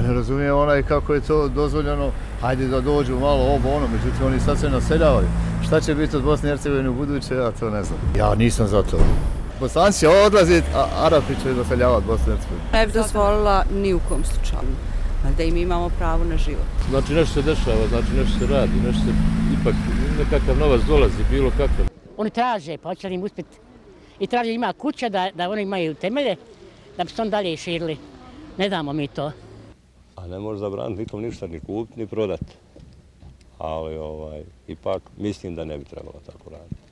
Pa ne razumijem kako je to dozvoljeno, hajde da dođu malo ovo ono, međutim oni sad se naseljavaju. Šta će biti od Bosne i Hercegovine u buduće, ja to ne znam. Ja nisam za to. Bosanci će odlaziti, a Arapi će doseljavati Bosnu i Hercegovinu. Ne bi dozvolila ni u kom slučaju, da im imamo pravo na život. Znači nešto se dešava, znači nešto se radi, nešto se ipak nekakav novac dolazi, bilo kakav. Oni traže, pa hoće li im uspjeti. I traže ima kuća da oni imaju temelje, da bi se on dalje širili. Ne damo mi to. A ne može zabraniti nikom ništa ni kupiti ni prodati. Ali ipak mislim da ne bi trebalo tako raditi.